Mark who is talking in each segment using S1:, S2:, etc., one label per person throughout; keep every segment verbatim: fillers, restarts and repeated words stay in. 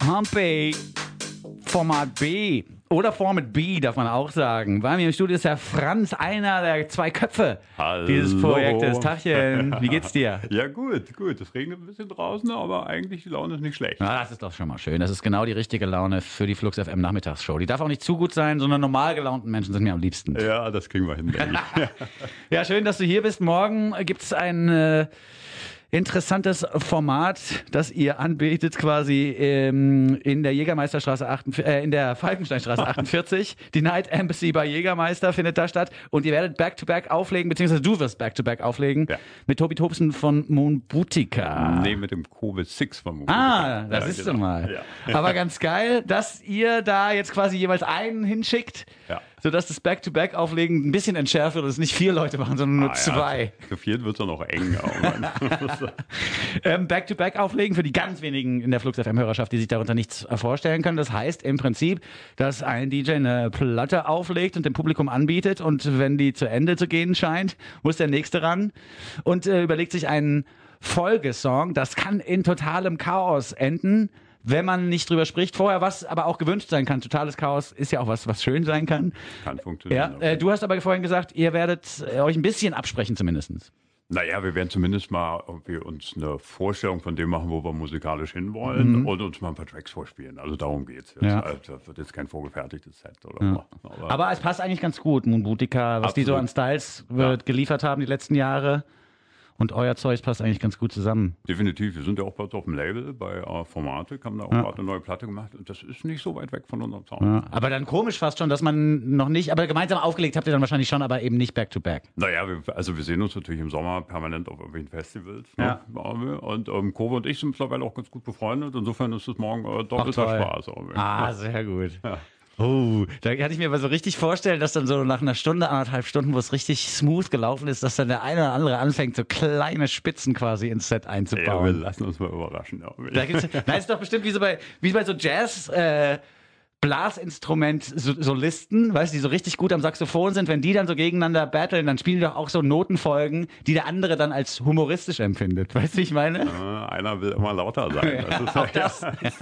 S1: Humpy, Format B. Oder Format B, darf man auch sagen. Bei mir im Studio ist der Franz, einer der zwei Köpfe
S2: Hallo.
S1: dieses Projektes. Tachchen, wie geht's dir?
S2: Ja gut, gut. Es regnet ein bisschen draußen, aber eigentlich die Laune ist nicht schlecht.
S1: Na, das ist doch schon mal schön. Das ist genau die richtige Laune für die Flux F M Nachmittagsshow. Die darf auch nicht zu gut sein, sondern normal gelaunten Menschen sind mir am liebsten.
S2: Ja, das kriegen wir hin, denke ich.
S1: Ja, schön, dass du hier bist. Morgen gibt's ein äh, interessantes Format, das ihr anbietet quasi ähm, in der Jägermeisterstraße achtundvierzig, äh, in der Falkensteinstraße achtundvierzig. Die Night Embassy bei Jägermeister findet da statt und ihr werdet Back-to-Back auflegen, beziehungsweise du wirst Back-to-Back auflegen
S2: Ja.
S1: mit Tobi Tobsen von Moonboutica.
S2: Nee, mit dem Covid sechs vermutlich.
S1: Ah, das
S2: ja,
S1: ist
S2: genau.
S1: doch mal.
S2: Ja.
S1: Aber ganz geil, dass ihr da jetzt quasi jeweils einen hinschickt,
S2: Ja.
S1: sodass das Back-to-Back auflegen ein bisschen entschärft wird und es nicht vier Leute machen, sondern nur
S2: Ah,
S1: zwei.
S2: Ja, zu viert wird es dann noch eng.
S1: Ähm, Back-to-Back auflegen für die ganz wenigen in der Flux F M-Hörerschaft, die sich darunter nichts vorstellen können. Das heißt im Prinzip, dass ein D J eine Platte auflegt und dem Publikum anbietet und wenn die zu Ende zu gehen scheint, muss der Nächste ran und äh, überlegt sich einen Folgesong. Das kann in totalem Chaos enden, wenn man nicht drüber spricht vorher, was aber auch gewünscht sein kann. Totales Chaos ist ja auch was, was schön sein kann.
S2: Kann funktionieren.
S1: Ja, äh, du hast aber vorhin gesagt, ihr werdet äh, euch ein bisschen absprechen zumindest.
S2: Naja, wir werden zumindest mal irgendwie uns eine Vorstellung von dem machen, wo wir musikalisch hinwollen
S1: Mhm.
S2: und uns mal ein paar Tracks vorspielen. Also darum geht's jetzt.
S1: Ja.
S2: Also, das wird jetzt kein vorgefertigtes Set oder
S1: Ja.
S2: so. Aber,
S1: Aber es passt eigentlich ganz gut, Moonboutica, was die so
S2: Absolut.
S1: an Styles äh,
S2: Ja.
S1: geliefert haben die letzten Jahre. Und euer Zeug passt eigentlich ganz gut zusammen.
S2: definitiv. Wir sind ja auch bald auf dem Label bei äh, Formatik, haben da auch
S1: Ja.
S2: gerade eine neue Platte gemacht und das ist nicht so weit weg von unserem Sound.
S1: Ja. Aber dann komisch fast schon, dass man noch nicht, aber gemeinsam aufgelegt habt ihr dann wahrscheinlich schon, aber eben nicht back-to-back.
S2: Naja, wir, also wir sehen uns natürlich im Sommer permanent auf irgendwelchen Festivals.
S1: Ja.
S2: Ne, waren wir. Und ähm, Kobe und ich sind mittlerweile auch ganz gut befreundet. Insofern ist es morgen äh, doppelter
S1: toll.
S2: Spaß. Irgendwie.
S1: Ah, sehr gut.
S2: Ja.
S1: Oh, da kann ich mir aber so richtig vorstellen, dass dann so nach einer Stunde, anderthalb Stunden, wo es richtig smooth gelaufen ist, dass dann der eine oder andere anfängt, so kleine Spitzen quasi ins Set
S2: Ja, wir
S1: einzubauen.
S2: lassen uns mal überraschen. Ja.
S1: Da gibt's, da ist doch bestimmt wie so bei, wie bei so Jazz, äh, Blasinstrument-Solisten, weißt du, die so richtig gut am Saxophon sind, wenn die dann so gegeneinander battlen, dann spielen die doch auch so Notenfolgen, die der andere dann als humoristisch empfindet. Weißt du, wie ich meine?
S2: Äh, einer will immer lauter sein. Das ist,
S1: Auch das.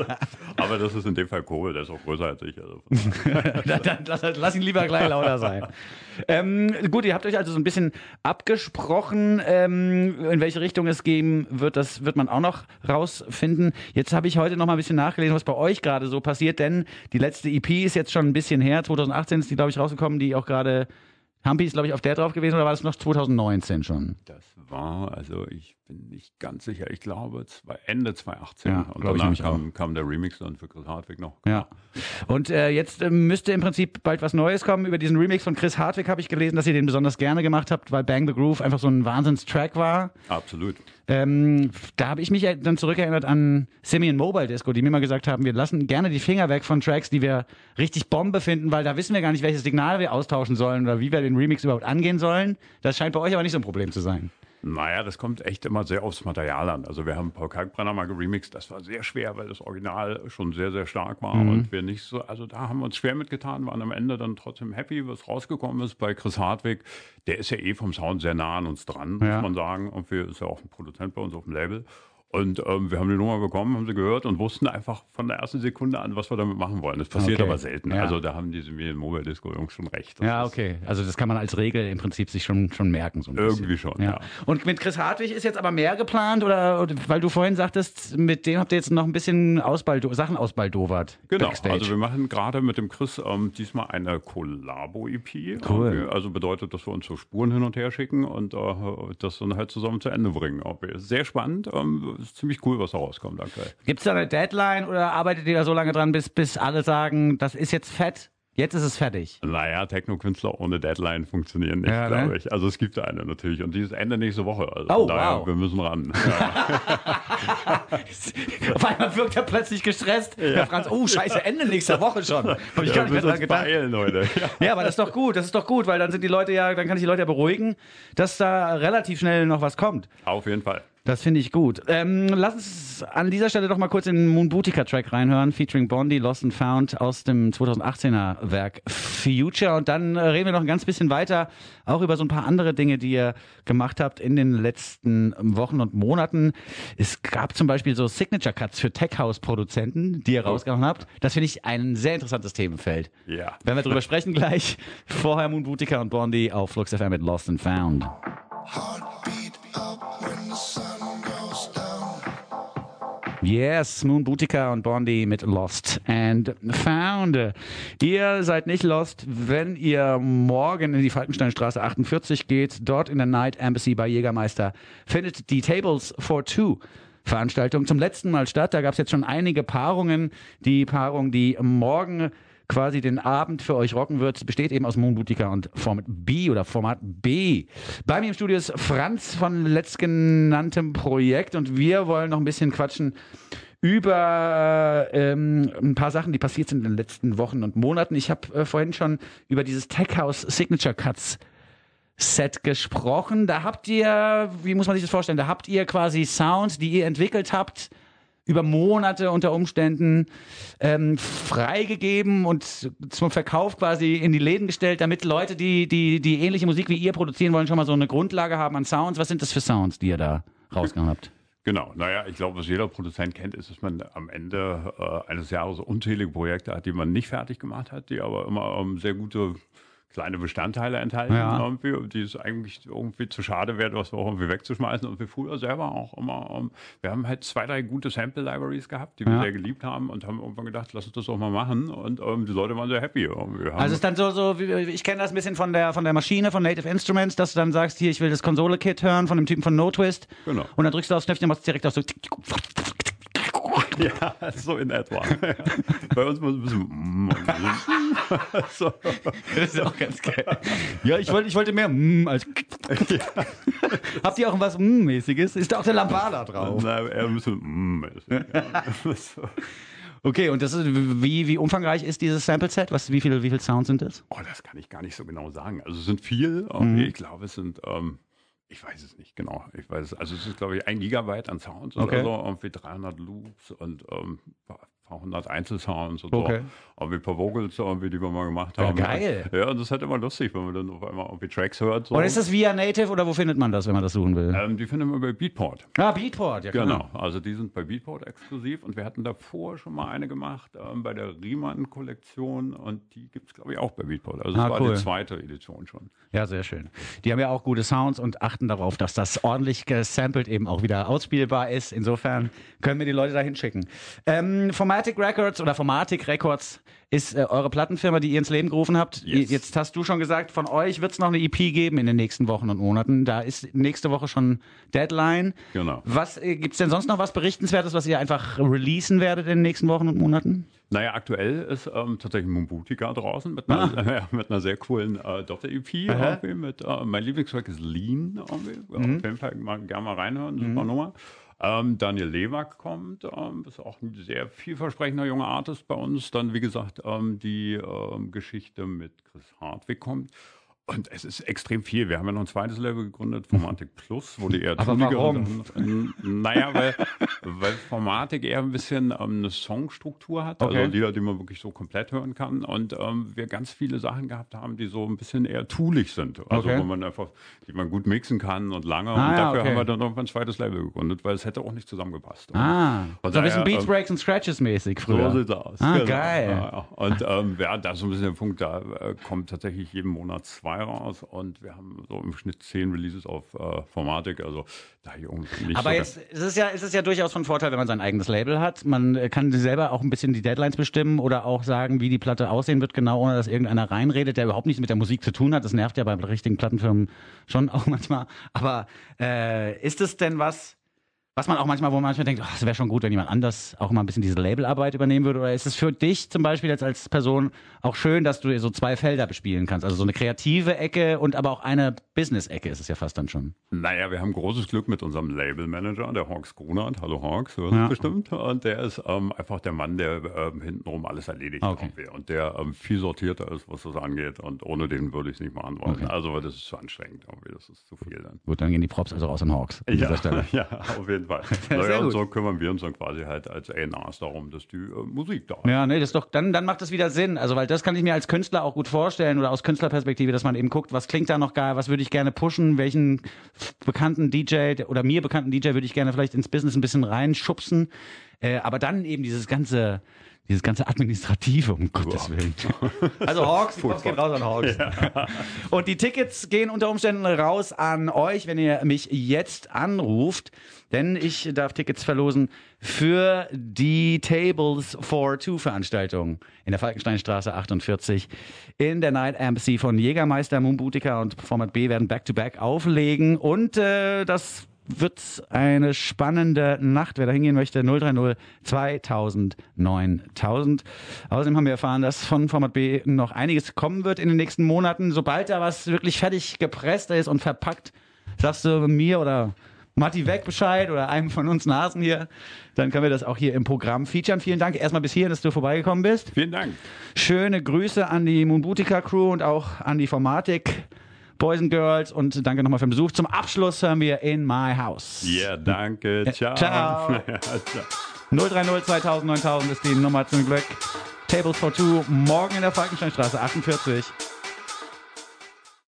S2: aber das ist in dem Fall Kobe, der ist auch größer als ich. Also,
S1: dann, dann lass, lass ihn lieber gleich lauter sein. Ähm, gut, ihr habt euch also so ein bisschen abgesprochen, ähm, in welche Richtung es gehen wird, das wird man auch noch rausfinden. Jetzt habe ich heute noch mal ein bisschen nachgelesen, was bei euch gerade so passiert, denn die letzte E P ist jetzt schon ein bisschen her, zwanzig achtzehn ist die, glaube ich, rausgekommen, die auch gerade, Hampi ist, glaube ich, auf der drauf gewesen, oder war das noch zwanzig neunzehn schon?
S2: das war, also ich bin nicht ganz sicher, ich glaube zwei, Ende zwanzig achtzehn.
S1: Ja,
S2: und
S1: glaub ich
S2: danach
S1: nämlich auch.
S2: kam, kam der Remix dann für Chris Hardwick noch.
S1: Ja. Und äh, jetzt äh, müsste im Prinzip bald was Neues kommen. Über diesen Remix von Chris Hardwick habe ich gelesen, dass ihr den besonders gerne gemacht habt, weil Bang the Groove einfach so ein Wahnsinns-Track war.
S2: Absolut.
S1: Ähm, da habe ich mich ja dann zurückerinnert an Simeon Mobile Disco, die mir mal gesagt haben, wir lassen gerne die Finger weg von Tracks, die wir richtig Bombe finden, weil da wissen wir gar nicht, welches Signal wir austauschen sollen oder wie wir den Remix überhaupt angehen sollen. Das scheint bei euch aber nicht so ein Problem zu sein.
S2: Naja, das kommt echt immer sehr aufs Material an. Also wir haben Paul Kalkbrenner mal geremixed, das war sehr schwer, weil das Original schon sehr, sehr stark war
S1: Mhm.
S2: und wir nicht so, also da haben wir uns schwer mitgetan, waren am Ende dann trotzdem happy, was rausgekommen ist bei Chris Hardwick. Der ist ja eh vom Sound sehr nah an uns dran,
S1: Ja.
S2: muss man sagen. Und wir ist ja auch ein Produzent bei uns auf dem Label. Und ähm, wir haben die Nummer bekommen, haben sie gehört und wussten einfach von der ersten Sekunde an, was wir damit machen wollen. Das passiert
S1: Okay.
S2: aber selten.
S1: Ja.
S2: Also da haben diese Mobile Disco Jungs schon recht. Das
S1: Ja,
S2: ist
S1: okay. Also das kann man als Regel im Prinzip sich schon, schon merken. So ein bisschen.
S2: Irgendwie schon, ja.
S1: Und mit Chris Hartwig ist jetzt aber mehr geplant oder, oder weil du vorhin sagtest, mit dem habt ihr jetzt noch ein bisschen ausbaldo Sachen ausbaldowert.
S2: Genau,
S1: Backstage.
S2: also wir machen gerade mit dem Chris ähm, diesmal eine Collabo-E P.
S1: Cool.
S2: Okay, also bedeutet, dass wir uns so Spuren hin und her schicken und äh, das dann halt zusammen zu Ende bringen. Okay. Sehr spannend, ähm, ist ziemlich cool, was da rauskommt, danke.
S1: Gibt es da eine Deadline oder arbeitet ihr da so lange dran, bis, bis alle sagen, das ist jetzt fett, jetzt ist es fertig?
S2: Naja, Techno-Künstler ohne Deadline funktionieren nicht,
S1: Ja, ne?
S2: glaube ich. Also es gibt eine natürlich und die ist Ende nächste Woche. Also
S1: Oh,
S2: von daher,
S1: wow.
S2: wir müssen ran. Ja.
S1: Auf einmal wirkt er plötzlich gestresst. Herr Franz, oh scheiße, Ende nächster Woche schon. Habe ich gar nicht mehr
S2: wir müssen
S1: dran
S2: uns
S1: gedacht.
S2: beeilen, Leute. Ja.
S1: Ja, aber das ist doch gut, das ist doch gut, weil dann sind die Leute ja, dann kann ich die Leute ja beruhigen, dass da relativ schnell noch was kommt.
S2: Auf jeden Fall.
S1: Das finde ich gut. Ähm, lass uns an dieser Stelle doch mal kurz in den Moon Boutica-Track reinhören, featuring Bondi, Lost and Found aus dem zweitausendachtzehner Werk Future. Und dann äh, reden wir noch ein ganz bisschen weiter, auch über so ein paar andere Dinge, die ihr gemacht habt in den letzten Wochen und Monaten. Es gab zum Beispiel so Signature-Cuts für Tech-House-Produzenten, die ihr oh. rausgehauen habt. Das finde ich ein sehr interessantes Themenfeld.
S2: Ja.
S1: Werden wir drüber sprechen gleich. Vorher Moon Boutica und Bondi auf Flux F M mit Lost and Found.
S3: Heartbeat up when the sun goes down.
S1: Yes, Moon Boutica und Bondi mit Lost and Found. Ihr seid nicht lost, wenn ihr morgen in die Falkensteinstraße achtundvierzig geht. Dort in der Night Embassy bei Jägermeister findet die Tables for Two Veranstaltung zum letzten Mal statt. Da gab es jetzt schon einige Paarungen. Die Paarung, die morgen quasi den Abend für euch rocken wird, besteht eben aus Moon Boutica und Format B oder Format B. Bei mir im Studio ist Franz von letztgenanntem Projekt und wir wollen noch ein bisschen quatschen über ähm, ein paar Sachen, die passiert sind in den letzten Wochen und Monaten. Ich habe äh, vorhin schon über dieses Tech House Signature Cuts Set gesprochen. Da habt ihr, wie muss man sich das vorstellen, da habt ihr quasi Sounds, die ihr entwickelt habt, über Monate unter Umständen ähm, freigegeben und zum Verkauf quasi in die Läden gestellt, damit Leute, die, die, die ähnliche Musik wie ihr produzieren wollen, schon mal so eine Grundlage haben an Sounds. Was sind das für Sounds, die ihr da rausgehauen habt?
S2: Genau, naja, ich glaube, was jeder Produzent kennt, ist, dass man am Ende äh, eines Jahres unzählige Projekte hat, die man nicht fertig gemacht hat, die aber immer ähm, sehr gute kleine Bestandteile enthalten,
S1: ja.
S2: irgendwie, die es eigentlich irgendwie zu schade wäre, was wir auch irgendwie wegzuschmeißen. Und wir früher selber auch immer, um, wir haben halt zwei, drei gute Sample-Libraries gehabt, die wir
S1: ja.
S2: sehr geliebt haben und haben irgendwann gedacht, lass uns das doch mal machen. Und um, die Leute waren sehr happy. Wir
S1: also ist dann so, so wie, ich kenne das ein bisschen von der, von der Maschine, von Native Instruments, dass du dann sagst, hier, ich will das Konsole-Kit hören von dem Typen von No Twist.
S2: Genau.
S1: Und dann drückst du aufs Knöpfchen und machst direkt auf so.
S2: Ja, so in etwa. Bei uns muss ein bisschen.
S1: so. Das ist auch ganz geil. Ja, ich wollte, ich wollte mehr mm als. Ja. Habt ihr auch was mm-mäßiges? Ist da auch der Lambada drauf?
S2: Nein, eher ein bisschen mm-mäßig. Ja. so.
S1: Okay, und das ist, wie, wie umfangreich ist dieses Sample-Set? Was, wie viele wie viel Sounds sind das?
S2: Oh, das kann ich gar nicht so genau sagen. Also es sind viel.
S1: Mhm.
S2: Ich glaube, es sind. Ähm, Ich weiß es nicht genau. Ich weiß es. Also es ist, glaube ich, ein Gigabyte an Sounds
S1: okay.
S2: oder so, irgendwie dreihundert Loops und ähm, ein paar hundert Einzelsounds und
S1: okay.
S2: so. Irgendwie ein paar Vocals, irgendwie, die wir mal gemacht
S1: ja,
S2: haben.
S1: Geil.
S2: Ja, und das ist halt immer lustig, wenn man dann auf einmal irgendwie Tracks hört. So.
S1: Und ist das via Native oder wo findet man das, wenn man das suchen will?
S2: Ähm, die finden wir bei Beatport.
S1: Ah, Beatport, ja klar.
S2: Genau, also die sind bei Beatport exklusiv und wir hatten davor schon mal eine gemacht ähm, bei der Riemann-Kollektion und die gibt es, glaube ich, auch bei Beatport. Also das
S1: ah,
S2: war
S1: cool.
S2: die zweite Edition schon.
S1: Ja, sehr schön. Die haben ja auch gute Sounds und achten darauf, dass das ordentlich gesampelt eben auch wieder ausspielbar ist. Insofern können wir die Leute da hinschicken. Ähm, Formatic Records oder Formatic Records ist äh, eure Plattenfirma, die ihr ins Leben gerufen habt.
S2: Yes.
S1: Jetzt hast du schon gesagt, von euch wird es noch eine E P geben in den nächsten Wochen und Monaten. Da ist nächste Woche schon Deadline.
S2: Genau.
S1: Was äh, gibt es denn sonst noch was Berichtenswertes, was ihr einfach releasen werdet in den nächsten Wochen und Monaten?
S2: Naja, aktuell ist ähm, tatsächlich Moon Boutica draußen mit einer, ah. ja, mit einer sehr coolen äh, Doppel-E P. Mit, äh, mein Lieblingstrack ist Lean. Mhm. Auf jeden Fall mal, gerne mal reinhören, super mhm. Nummer. Ähm, Daniel Lewak kommt, ähm, ist auch ein sehr vielversprechender junger Artist bei uns. Dann, wie gesagt, ähm, die ähm, Geschichte mit Chris Hartwig kommt. Und es ist extrem viel. Wir haben ja noch ein zweites Label gegründet, Formatic Plus, wo die eher
S1: Aber warum?
S2: Naja, weil, weil Formatic eher ein bisschen ähm, eine Songstruktur hat,
S1: okay.
S2: also Lieder, die man wirklich so komplett hören kann. Und ähm, wir ganz viele Sachen gehabt haben, die so ein bisschen eher toolig sind. Also
S1: okay.
S2: wo man einfach, die man gut mixen kann und lange.
S1: Ah,
S2: und
S1: ja,
S2: dafür
S1: okay.
S2: haben wir dann irgendwann ein zweites Label gegründet, weil es hätte auch nicht zusammengepasst.
S1: Ah,
S2: und
S1: so ein bisschen
S2: daher,
S1: Beats, Breaks und Scratches mäßig früher.
S2: So sieht es aus.
S1: Ah,
S2: genau.
S1: geil.
S2: Ja, ja. Und ähm, ja, da ist so ein bisschen der Punkt, da äh, kommt tatsächlich jeden Monat zwei raus und wir haben so im Schnitt zehn Releases auf äh, Formatic, also da hier nicht
S1: Aber
S2: so
S1: jetzt ist es, ja, ist es ja durchaus von Vorteil, wenn man sein eigenes Label hat. Man kann selber auch ein bisschen die Deadlines bestimmen oder auch sagen, wie die Platte aussehen wird, genau, ohne dass irgendeiner reinredet, der überhaupt nichts mit der Musik zu tun hat. Das nervt ja bei richtigen Plattenfirmen schon auch manchmal. Aber äh, ist es denn was, was man auch manchmal, wo man manchmal denkt, oh, es wäre schon gut, wenn jemand anders auch mal ein bisschen diese Labelarbeit übernehmen würde? Oder ist es für dich zum Beispiel jetzt als Person auch schön, dass du so zwei Felder bespielen kannst? Also so eine kreative Ecke und aber auch eine Business-Ecke ist es ja fast dann schon.
S2: Naja, wir haben großes Glück mit unserem Labelmanager, der Hawks Grunert. Hallo Hawks, hörst
S1: Ja.
S2: du bestimmt. Und der ist ähm, einfach der Mann, der ähm, hintenrum alles erledigt.
S1: Okay.
S2: irgendwie. Und der ähm, viel sortierter ist, was das angeht. Und ohne den würde ich es nicht machen wollen.
S1: Okay.
S2: Also das ist zu anstrengend. Irgendwie. Das ist zu viel dann.
S1: Gut, dann gehen die Props also raus an Hawks an
S2: Ja,
S1: dieser Stelle.
S2: ja, auf jeden Fall.
S1: Sehr
S2: Naja, und
S1: gut.
S2: so kümmern wir uns dann quasi halt als A and Rs darum, dass die äh, Musik da ist.
S1: Ja, nee, das ist doch, dann, dann macht das wieder Sinn. Also, weil das kann ich mir als Künstler auch gut vorstellen oder aus Künstlerperspektive, dass man eben guckt, was klingt da noch geil, was würde ich gerne pushen, welchen bekannten D J oder mir bekannten D J würde ich gerne vielleicht ins Business ein bisschen reinschubsen. Äh, aber dann eben dieses ganze, dieses ganze Administrative, um Gottes Willen. Also Hawks, die Props gehen raus an Hawks. Ja. Und die Tickets gehen unter Umständen raus an euch, wenn ihr mich jetzt anruft. Denn ich darf Tickets verlosen für die Tables for Two Veranstaltung in der Falkensteinstraße achtundvierzig in der Night Embassy von Jägermeister, Moonbootica und Format B werden Back-to-Back auflegen. Und äh, das wird eine spannende Nacht. Wer da hingehen möchte, null drei null zweitausend neuntausend. Außerdem haben wir erfahren, dass von Format B noch einiges kommen wird in den nächsten Monaten. Sobald da was wirklich fertig gepresst ist und verpackt, sagst du mir oder Matti weg Bescheid oder einem von uns Nasen hier, dann können wir das auch hier im Programm featuren. Vielen Dank erstmal bis hierhin, dass du vorbeigekommen bist.
S2: Vielen Dank.
S1: Schöne Grüße an die Moonbootica Crew und auch an die Formatik Boys and Girls und danke nochmal für den Besuch. Zum Abschluss hören wir In My House.
S2: Ja, danke. Ciao.
S1: Ciao.
S2: Ja, ciao.
S1: null drei null zweitausend neuntausend ist die Nummer zum Glück. Tables for Two morgen in der Falkensteinstraße achtundvierzig.